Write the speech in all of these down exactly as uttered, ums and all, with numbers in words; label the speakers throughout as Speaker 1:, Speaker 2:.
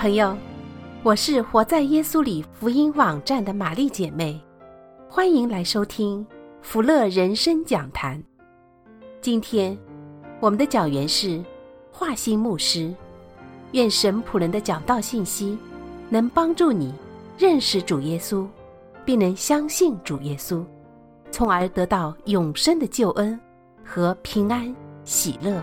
Speaker 1: 朋友，我是活在耶稣里福音网站的玛丽姐妹，欢迎来收听福乐人生讲坛。今天我们的讲员是华兴牧师，愿神仆人的讲道信息能帮助你认识主耶稣，并能相信主耶稣，从而得到永生的救恩和平安喜乐。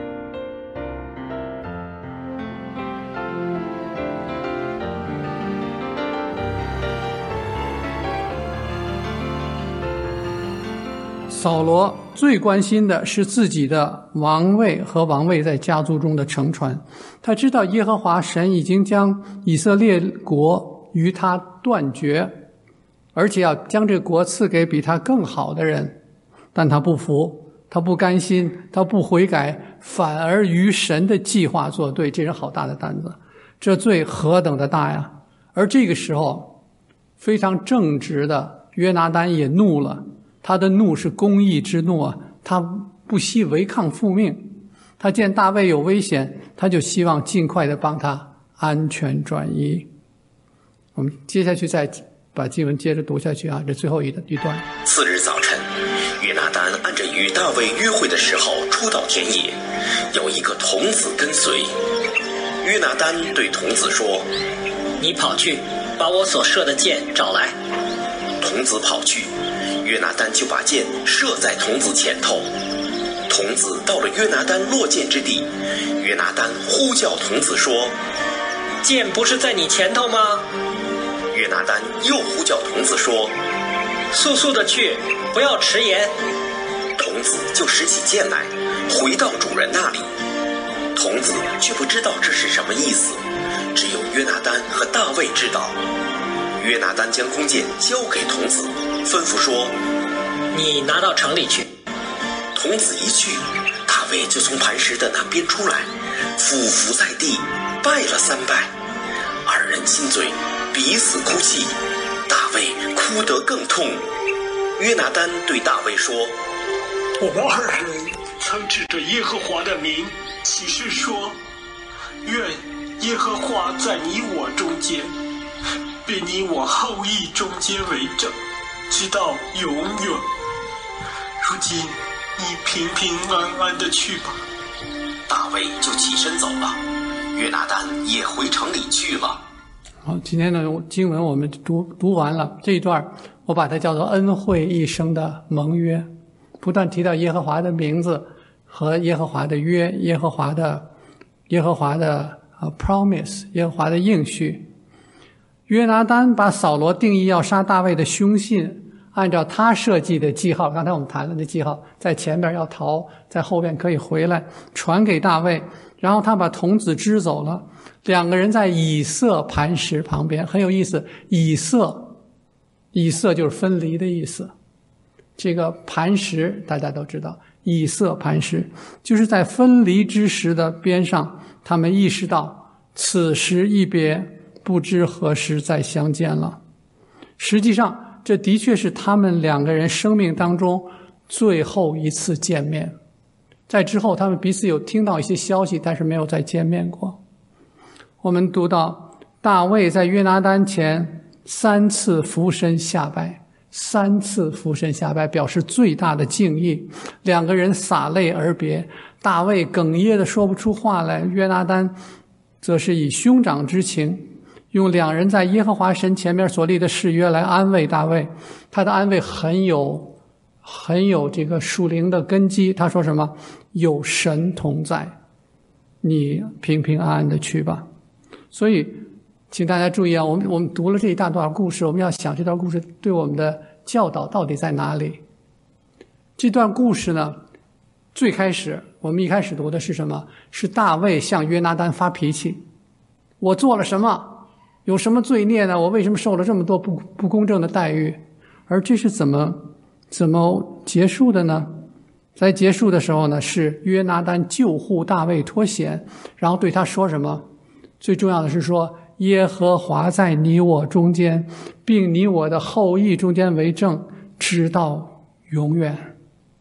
Speaker 2: 扫罗最关心的是自己的王位和王位在家族中的承传。他知道耶和华神已经将以色列国与他断绝，而且要将这个国赐给比他更好的人，但他不服，他不甘心，他不悔改，反而与神的计划作对。这是好大的担子，这罪何等的大呀！而这个时候非常正直的约拿单也怒了，他的怒是公义之怒啊，他不惜违抗父命。他见大卫有危险，他就希望尽快的帮他安全转移。我们接下去再把经文接着读下去啊，这最后一一段。
Speaker 3: 次日早晨，约拿单按着与大卫约会的时候出到田野，有一个童子跟随。约拿单对童子说：“
Speaker 4: 你跑去把我所射的箭找来。”
Speaker 3: 童子跑去，约拿单就把箭射在童子前头。童子到了约拿单落箭之地，约拿单呼叫童子说：“
Speaker 4: 箭不是在你前头吗？”
Speaker 3: 约拿单又呼叫童子说：“
Speaker 4: 速速的去，不要迟延。”
Speaker 3: 童子就拾起箭来，回到主人那里。童子却不知道这是什么意思，只有约拿单和大卫知道。约拿单将弓箭交给童子，吩咐说：“
Speaker 4: 你拿到城里去。”
Speaker 3: 童子一去，大卫就从磐石的那边出来，俯伏在地，拜了三拜。二人亲嘴，彼此哭泣，大卫哭得更痛。约拿单对大卫说：“
Speaker 5: 我们二人曾指着耶和华的名起誓说，愿耶和华在你我中间，并你我后裔中间为证，直到永远。如今你平平安安的去吧。”
Speaker 3: 大卫就起身走了，约拿单也回城里去了。
Speaker 2: 好，今天的经文我们读读完了，这一段我把它叫做恩惠一生的盟约，不断提到耶和华的名字和耶和华的约，耶和华的耶和华的、uh, promise， 耶和华的应许。约拿单把扫罗定义要杀大卫的凶信，按照他设计的记号，刚才我们谈了的记号，在前边要逃，在后边可以回来，传给大卫。然后他把童子支走了，两个人在以色磐石旁边，很有意思。以色，以色就是分离的意思。这个磐石大家都知道，以色磐石就是在分离之石的边上，他们意识到此时一别，不知何时再相见了。实际上这的确是他们两个人生命当中最后一次见面，在之后他们彼此有听到一些消息，但是没有再见面过。我们读到大卫在约拿单前三次俯身下拜，三次俯身下拜表示最大的敬意，两个人洒泪而别。大卫哽咽的说不出话来，约拿单则是以兄长之情，用两人在耶和华神前面所立的誓约来安慰大卫。他的安慰很有很有这个属灵的根基。他说什么？有神同在，你平平安安的去吧。所以请大家注意啊，我们我们读了这一大段故事，我们要想这段故事对我们的教导到底在哪里。这段故事呢，最开始我们一开始读的是什么？是大卫向约拿单发脾气，我做了什么？有什么罪孽呢？我为什么受了这么多不不公正的待遇？而这是怎么怎么结束的呢？在结束的时候呢，是约拿单救护大卫脱险，然后对他说什么？最重要的是说，耶和华在你我中间，并你我的后裔中间为证，直到永远。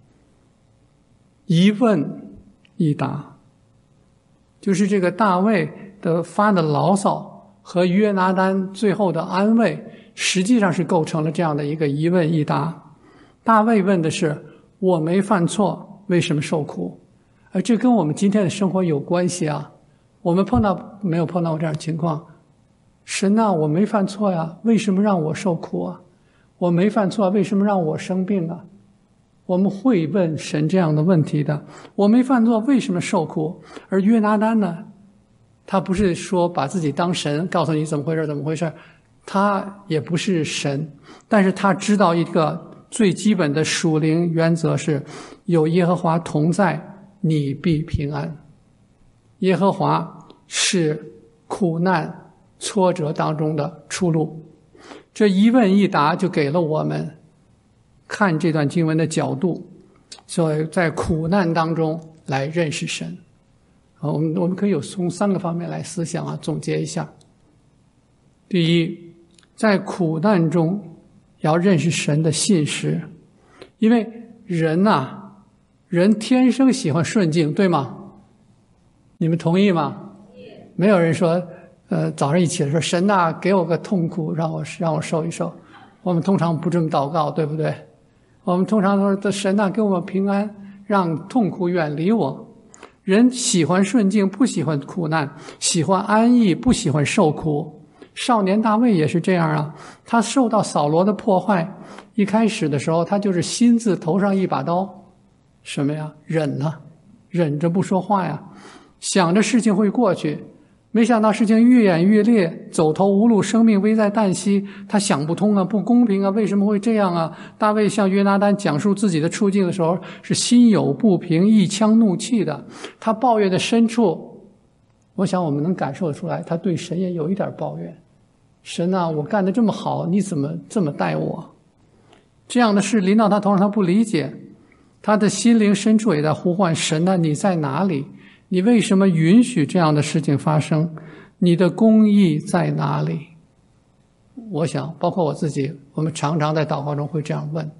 Speaker 2: 一问一答，就是这个大卫的发的牢骚和约拿单最后的安慰，实际上是构成了这样的一个一问一答。大卫问的是：我没犯错，为什么受苦？而这跟我们今天的生活有关系啊。我们碰到没有碰到过这样的情况？神啊，我没犯错呀，为什么让我受苦啊？我没犯错，为什么让我生病啊？我们会问神这样的问题的。我没犯错，为什么受苦？而约拿单呢，他不是说把自己当神，告诉你怎么回事怎么回事，他也不是神，但是他知道一个最基本的属灵原则是：有耶和华同在，你必平安。耶和华是苦难挫折当中的出路。这一问一答就给了我们看这段经文的角度，所以在苦难当中来认识神。我们我们可以有从三个方面来思想啊，总结一下。第一，在苦难中要认识神的信实，因为人呐、啊，人天生喜欢顺境，对吗？你们同意吗？没有人说，呃，早上一起来说神呐，给我个痛苦，让我让我受一受。我们通常不这么祷告，对不对？我们通常说神呐，给我们平安，让痛苦远离我。人喜欢顺境，不喜欢苦难；喜欢安逸，不喜欢受苦。少年大卫也是这样啊，他受到扫罗的破坏，一开始的时候，他就是心字头上一把刀，什么呀？忍啊，忍着不说话呀。想着事情会过去，没想到事情越演越烈，走投无路，生命危在旦夕。他想不通啊，不公平啊，为什么会这样啊？大卫向约拿单讲述自己的处境的时候，是心有不平，一腔怒气的。他抱怨的深处，我想我们能感受得出来，他对神也有一点抱怨。神啊，我干得这么好，你怎么这么待我？这样的事临到他头上，他不理解，他的心灵深处也在呼唤神啊，你在哪里？你为什么允许这样的事情发生？你的公义在哪里？我想包括我自己，我们常常在祷告中会这样问。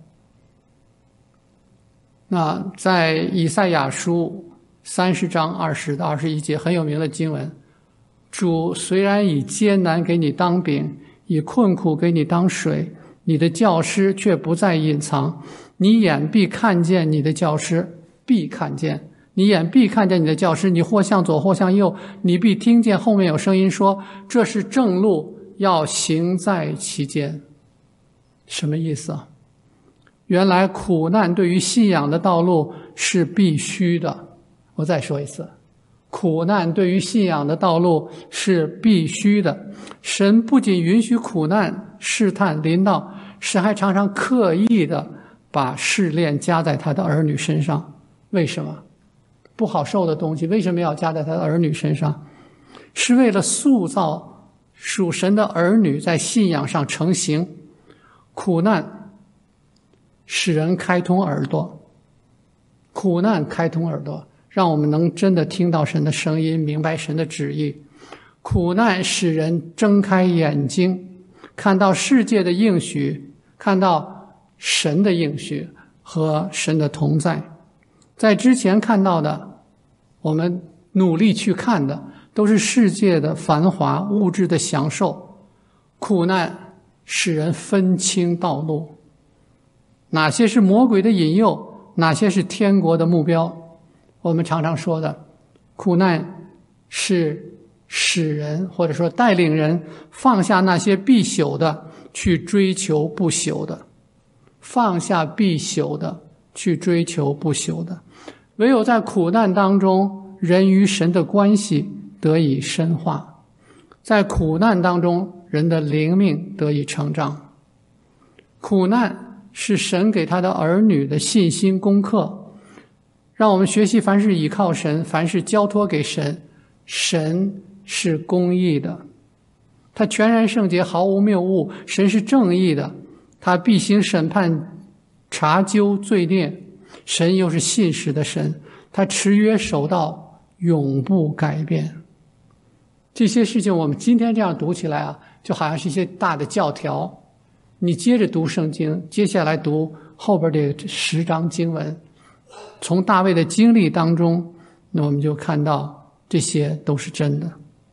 Speaker 2: 那在以赛亚书三十章二十到二十一节很有名的经文，主虽然以艰难给你当饼，以困苦给你当水，你的教师却不再隐藏。你眼必看见你的教师，必看见你眼必看见你的教师，你或向左或向右，你必听见后面有声音说，这是正路，要行在其间。什么意思啊？原来苦难对于信仰的道路是必须的。我再说一次，苦难对于信仰的道路是必须的。神不仅允许苦难试探临到，神还常常刻意的把试炼加在他的儿女身上。为什么？不好受的东西为什么要加在他的儿女身上？是为了塑造属神的儿女在信仰上成型。苦难使人开通耳朵，苦难开通耳朵，让我们能真的听到神的声音，明白神的旨意。苦难使人睁开眼睛，看到世界的应许，看到神的应许和神的同在。在之前看到的，我们努力去看的，都是世界的繁华，物质的享受。苦难使人分清道路，哪些是魔鬼的引诱，哪些是天国的目标。我们常常说的，苦难是使人或者说带领人放下那些必朽的，去追求不朽的，放下必朽的，去追求不朽的。唯有在苦难当中，人与神的关系得以深化，在苦难当中，人的灵命得以成长。苦难是神给他的儿女的信心功课，让我们学习凡事倚靠神，凡事交托给神。神是公义的，他全然圣洁，毫无谬误。神是正义的，他必行审判，查究罪孽。神又是信实的神，他持约守道，永不改变。这些事情我们今天这样读起来啊，就好像是一些大的教条。你接着读圣经，接下来读后边的十章经文，从大卫的经历当中，那我们就看到这些都是真的。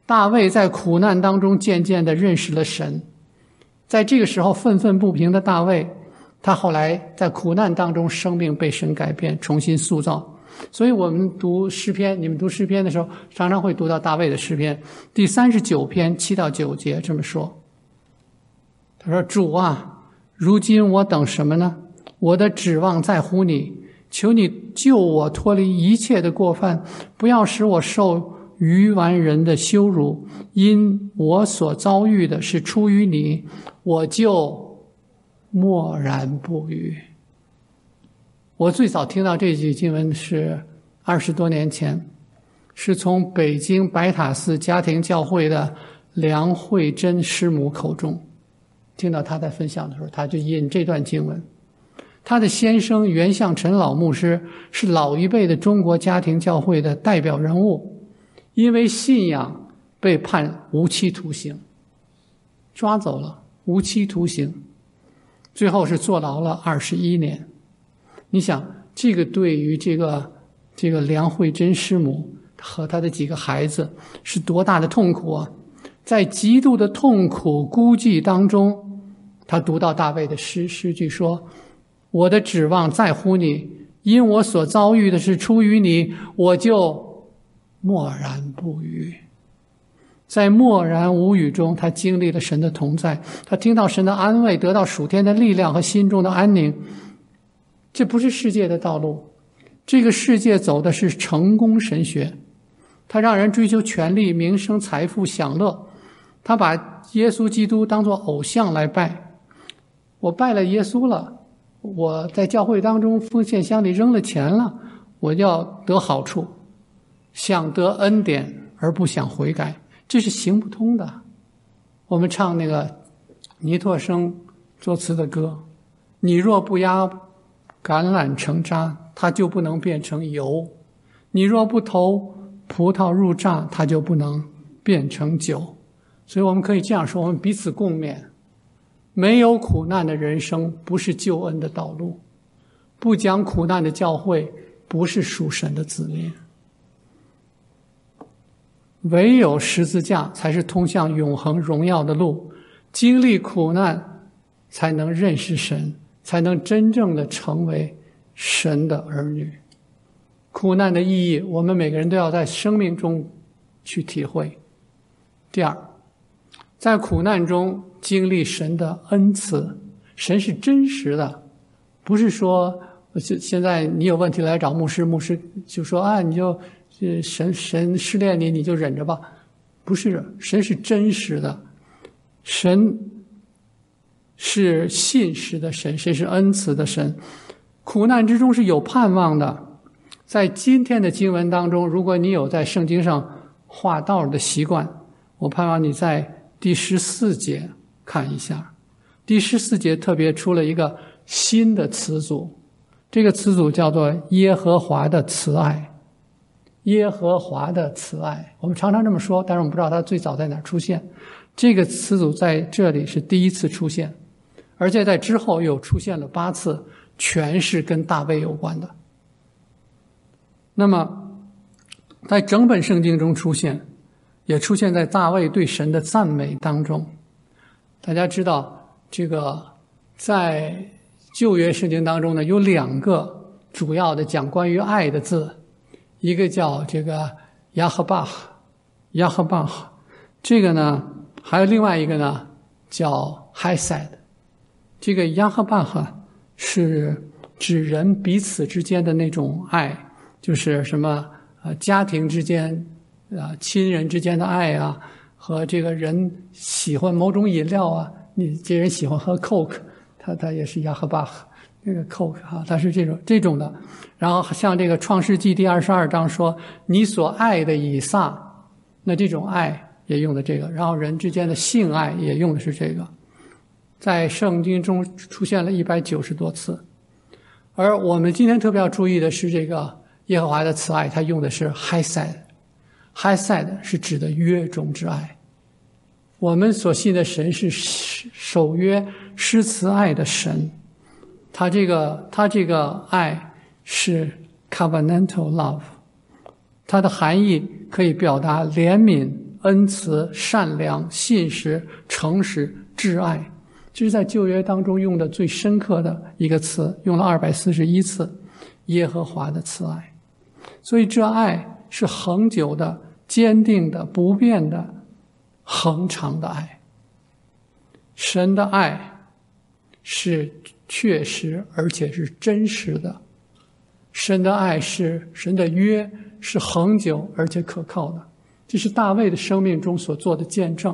Speaker 2: 大卫在苦难当中渐渐地认识了神。在这个时候愤愤不平的大卫，他后来在苦难当中生命被神改变，重新塑造。所以我们读诗篇，你们读诗篇的时候常常会读到大卫的诗篇第三十九篇七到九节这么说，他说，主啊，如今我等什么呢？我的指望在乎你，求你救我脱离一切的过犯，不要使我受愚顽人的羞辱，因我所遭遇的是出于你，我就默然不语。我最早听到这句经文是二十多年前，是从北京白塔寺家庭教会的梁慧珍师母口中听到他在分享的时候，他就引这段经文。他的先生袁向陈老牧师是老一辈的中国家庭教会的代表人物，因为信仰被判无期徒刑，抓走了，无期徒刑，最后是坐牢了二十一年。你想，这个对于这个这个梁慧珍师母和他的几个孩子是多大的痛苦啊！在极度的痛苦孤寂当中，他读到大卫的诗诗句说，我的指望在乎你，因我所遭遇的是出于你，我就默然不语。在默然无语中，他经历了神的同在，他听到神的安慰，得到属天的力量和心中的安宁。这不是世界的道路，这个世界走的是成功神学，它让人追求权力、名声、财富、享乐，他把耶稣基督当作偶像来拜。我拜了耶稣了，我在教会当中奉献箱里扔了钱了，我要得好处，想得恩典而不想悔改，这是行不通的。我们唱那个尼托生作词的歌，你若不压橄榄成渣，它就不能变成油；你若不投葡萄入榨，它就不能变成酒。所以我们可以这样说，我们彼此共勉，没有苦难的人生不是救恩的道路，不讲苦难的教会不是属神的子民。唯有十字架才是通向永恒荣耀的路，经历苦难才能认识神，才能真正的成为神的儿女。苦难的意义，我们每个人都要在生命中去体会。第二，在苦难中经历神的恩赐，神是真实的，不是说现在你有问题来找牧师，牧师就说啊，你就神神试炼你，你就忍着吧。不是，神是真实的，神是信实的神，神是恩慈的神。苦难之中是有盼望的。在今天的经文当中，如果你有在圣经上画道的习惯，我盼望你在第十四节看一下。第十四节特别出了一个新的词组，这个词组叫做耶和华的慈爱。耶和华的慈爱，我们常常这么说，但是我们不知道它最早在哪儿出现。这个词组在这里是第一次出现，而且在之后又出现了八次，全是跟大卫有关的。那么在整本圣经中出现，也出现在大卫对神的赞美当中。大家知道，这个在旧约圣经当中呢，有两个主要的讲关于爱的字，一个叫这个亚赫巴亚赫巴这个呢，还有另外一个呢叫 Hesed。 这个亚赫巴是指人彼此之间的那种爱，就是什么呃家庭之间啊、呃、亲人之间的爱啊，和这个人喜欢某种饮料啊，你这人喜欢喝 Coke， 他他也是亚赫巴那个 Coke 啊，它是这种这种的。然后像这个创世纪第二十二章说你所爱的以撒，那这种爱也用的这个。然后人之间的性爱也用的是这个，在圣经中出现了一百九十多次。而我们今天特别要注意的是这个耶和华的慈爱，他用的是 Hesed。 Hesed 是指的约中之爱。我们所信的神是守约施慈爱的神，他这个他这个爱是 covenantal love， 它的含义可以表达怜悯、 恩慈、善良、信实、诚实、挚爱，这是在旧约当中用的最深刻的一个词，用了二百四十一次，耶和华的慈爱。所以这爱是恒久的、坚定的、不变的、恒长的爱。神的爱是确实而且是真实的，神的爱是神的约是恒久而且可靠的，这是大卫的生命中所做的见证。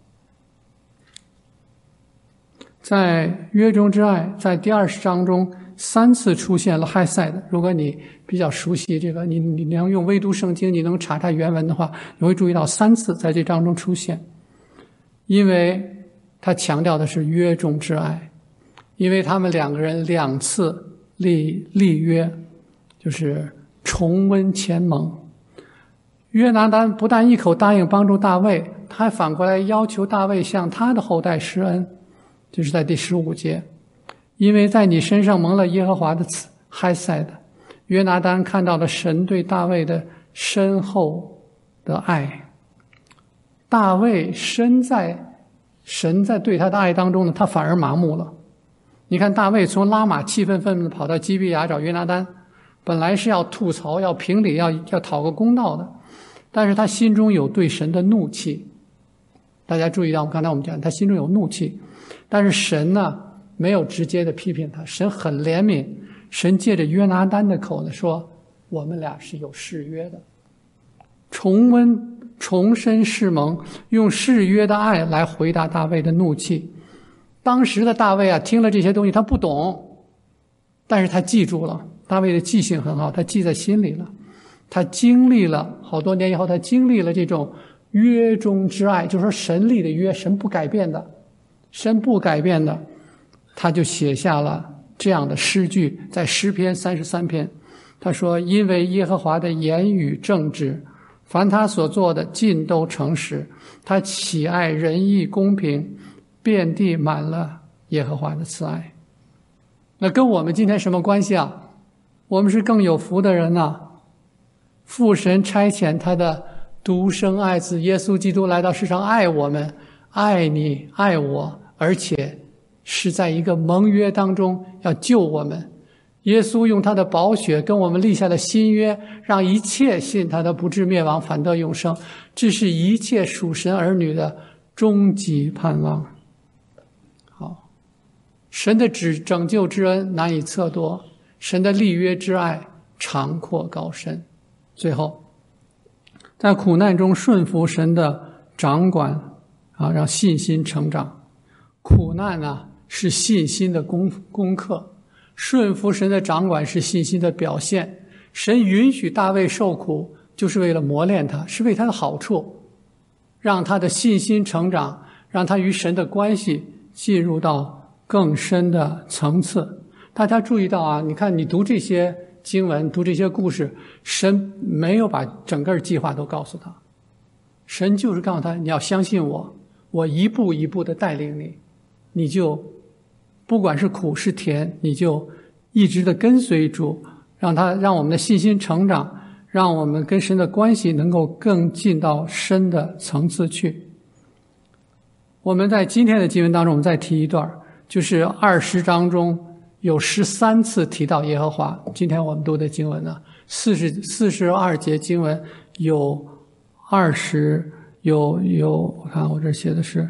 Speaker 2: 在约中之爱，在第二十章中三次出现了嗨赛的。如果你比较熟悉这个，你你能用微读圣经，你能查查原文的话，你会注意到三次在这章中出现。因为他强调的是约中之爱，因为他们两个人两次立立约，就是重温签盟。约拿单不但一口答应帮助大卫，他还反过来要求大卫向他的后代施恩，就是在第十五节，因为在你身上蒙了耶和华的慈嗨赛的。约拿单看到了神对大卫的深厚的爱，大卫身在神在对他的爱当中呢，他反而麻木了。你看大卫从拉玛气愤愤地跑到基比亚找约拿单，本来是要吐槽、要评理、要要讨个公道的，但是他心中有对神的怒气。大家注意到，刚才我们讲他心中有怒气，但是神呢没有直接的批评他，神很怜悯，神借着约拿单的口呢说，我们俩是有誓约的，重温重申誓盟，用誓约的爱来回答大卫的怒气。当时的大卫啊，听了这些东西他不懂，但是他记住了，大卫的记性很好，他记在心里了。他经历了好多年以后，他经历了这种约中之爱，就是说神立的约，神不改变的，神不改变的，他就写下了这样的诗句，在诗篇三十三篇，他说，因为耶和华的言语正直，凡他所做的尽都诚实，他喜爱仁义公平，遍地满了耶和华的慈爱。那跟我们今天什么关系啊？我们是更有福的人啊！父神差遣他的独生爱子耶稣基督来到世上，爱我们，爱你，爱我，而且是在一个盟约当中要救我们。耶稣用他的宝血跟我们立下了新约，让一切信他的不至灭亡，反得永生。这是一切属神儿女的终极盼望。好，神的指拯救之恩难以测度，神的立约之爱长阔高深。最后，在苦难中顺服神的掌管啊，让信心成长。苦难啊，是信心的功功课。顺服神的掌管是信心的表现。神允许大卫受苦，就是为了磨练他，是为他的好处，让他的信心成长，让他与神的关系进入到更深的层次。大家注意到啊，你看你读这些经文，读这些故事，神没有把整个计划都告诉他，神就是告诉他，你要相信我，我一步一步的带领你，你就不管是苦是甜，你就一直的跟随主，让他让我们的信心成长，让我们跟神的关系能够更进到深的层次去。我们在今天的经文当中，我们再提一段，就是二十章中有十三次提到耶和华。今天我们读的经文呢，四十四十二节经文有二十有有，我看我这写的是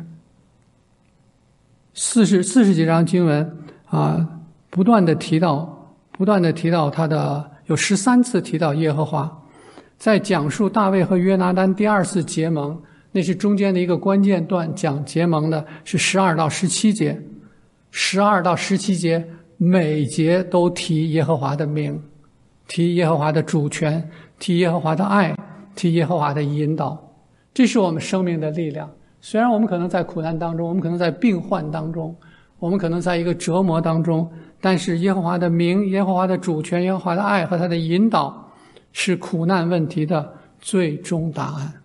Speaker 2: 四十四十几章经文啊，不断的提到，不断的提到他的有十三次提到耶和华。在讲述大卫和约拿单第二次结盟，那是中间的一个关键段，讲结盟的是十二到十七节，十二到十七节每节都提耶和华的名，提耶和华的主权，提耶和华的爱，提耶和华的引导。这是我们生命的力量。虽然我们可能在苦难当中，我们可能在病患当中，我们可能在一个折磨当中，但是耶和华的名，耶和华的主权，耶和华的爱和他的引导是苦难问题的最终答案。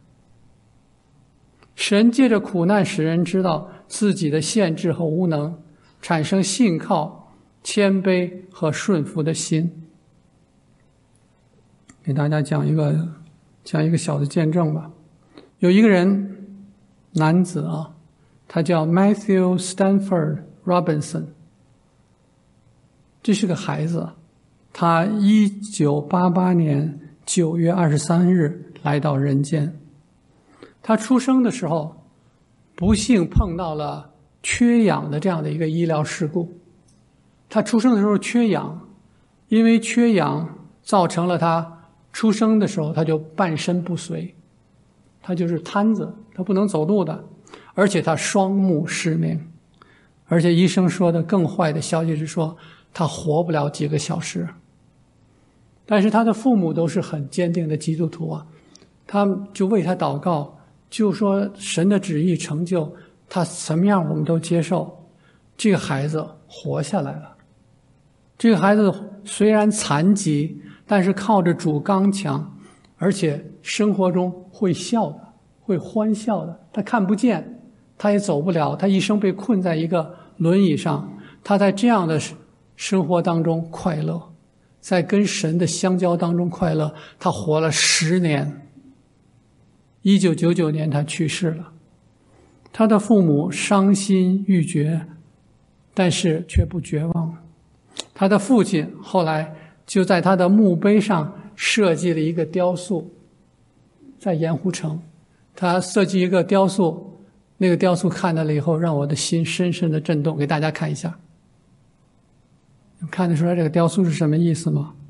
Speaker 2: 神借着苦难使人知道自己的限制和无能，产生信靠、谦卑和顺服的心。给大家讲一个讲一个小的见证吧。 有一个人，男子啊，他叫 Matthew Stanford Robinson， 这是个孩子，他一九八八年九月二十三日来到人间。他出生的时候，不幸碰到了缺氧的这样的一个医疗事故。他出生的时候缺氧，因为缺氧造成了他出生的时候他就半身不遂，他就是瘫子，他不能走路的，而且他双目失明，而且医生说的更坏的消息是说他活不了几个小时。但是他的父母都是很坚定的基督徒啊，他们就为他祷告，就说神的旨意成就，他什么样我们都接受。这个孩子活下来了。这个孩子虽然残疾，但是靠着主刚强，而且生活中会笑的，会欢笑的。他看不见，他也走不了，他一生被困在一个轮椅上，他在这样的生活当中快乐，在跟神的相交当中快乐。他活了十年，一九九九年他去世了。他的父母伤心欲绝，但是却不绝望。他的父亲后来就在他的墓碑上设计了一个雕塑，在盐湖城他设计一个雕塑，那个雕塑看到了以后让我的心深深的震动。给大家看一下，看得出来这个雕塑是什么意思吗？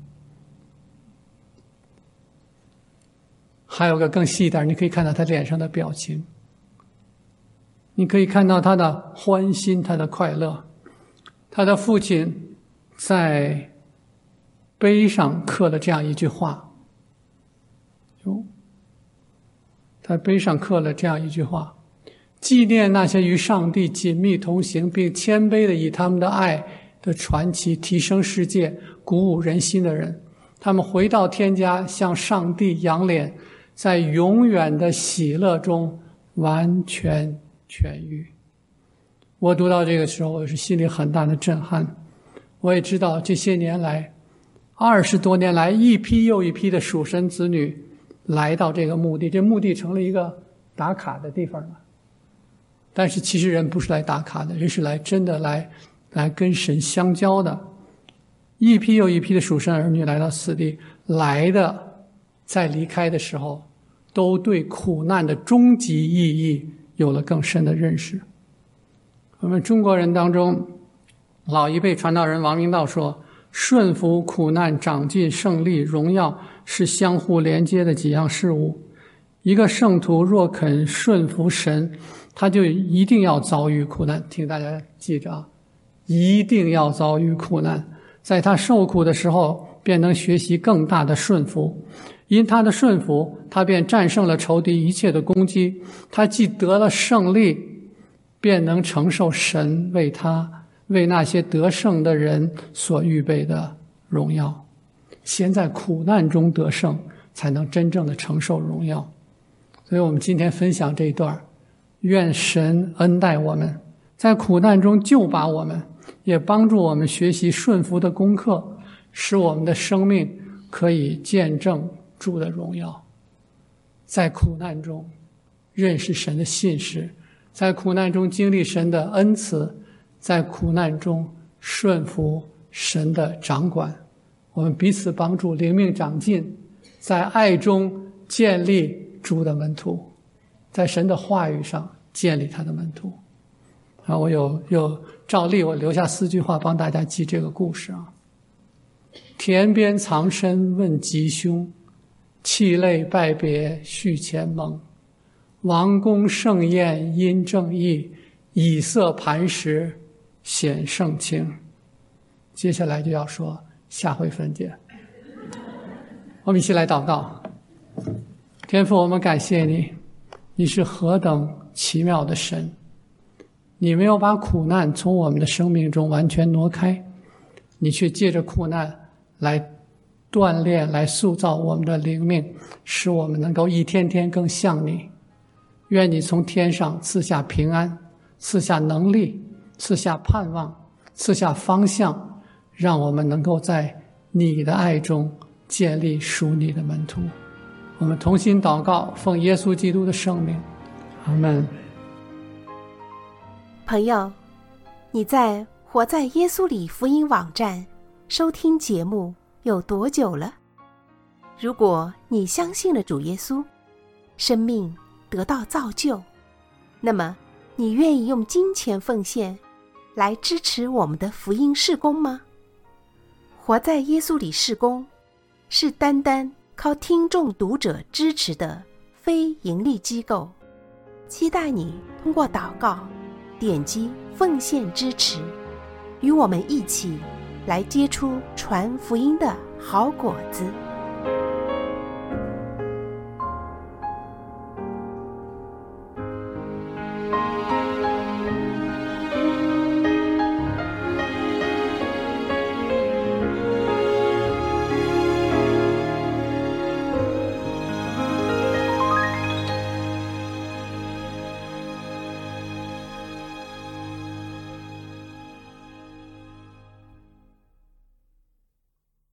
Speaker 2: 还有个更细一点，你可以看到他脸上的表情，你可以看到他的欢欣，他的快乐。他的父亲在碑上刻了这样一句话，就在碑上刻了这样一句话：纪念那些与上帝紧密同行，并谦卑地以他们的爱的传奇提升世界、鼓舞人心的人。他们回到天家，向上帝仰脸，在永远的喜乐中完全痊愈。我读到这个时候，我是心里很大的震撼。我也知道这些年来，二十多年来，一批又一批的属神子女来到这个墓地，这墓地成了一个打卡的地方了。但是其实人不是来打卡的，人是来真的来来跟神相交的。一批又一批的属神儿女来到此地，来的在离开的时候，都对苦难的终极意义有了更深的认识。我们中国人当中，老一辈传道人王明道说，顺服、苦难、长进、胜利、荣耀是相互连接的几样事物。一个圣徒若肯顺服神，他就一定要遭遇苦难。请大家记着啊，一定要遭遇苦难。在他受苦的时候，便能学习更大的顺服。因他的顺服，他便战胜了仇敌一切的攻击。他既得了胜利，便能承受神为他为那些得胜的人所预备的荣耀。先在苦难中得胜，才能真正的承受荣耀。所以我们今天分享这一段，愿神恩待我们，在苦难中救拔我们，也帮助我们学习顺服的功课，使我们的生命可以见证主的荣耀。在苦难中认识神的信实，在苦难中经历神的恩慈，在苦难中顺服神的掌管。我们彼此帮助，灵命长进，在爱中建立主的门徒，在神的话语上建立他的门徒。啊，我有有照例我留下四句话帮大家记这个故事啊。田边藏身问吉凶，泣泪拜别续前盟。王公盛宴因正义，以色磐石显圣情。接下来就要说下回分解。我们一起来祷告。天父，我们感谢你，你是何等奇妙的神，你没有把苦难从我们的生命中完全挪开，你却借着苦难来锻炼，来塑造我们的灵命，使我们能够一天天更像你。愿你从天上赐下平安，赐下能力，赐下盼望，赐下方向，让我们能够在你的爱中建立属你的门徒。 我们同心祷告，奉耶稣基督的圣名，阿们。
Speaker 1: 朋友，你在活在耶稣里福音网站收听节目有多久了？如果你相信了主耶稣，生命得到造就，那么你愿意用金钱奉献来支持我们的福音事工吗？活在耶稣里事工是单单靠听众读者支持的非盈利机构，期待你通过祷告点击奉献支持，与我们一起来结出传福音的好果子。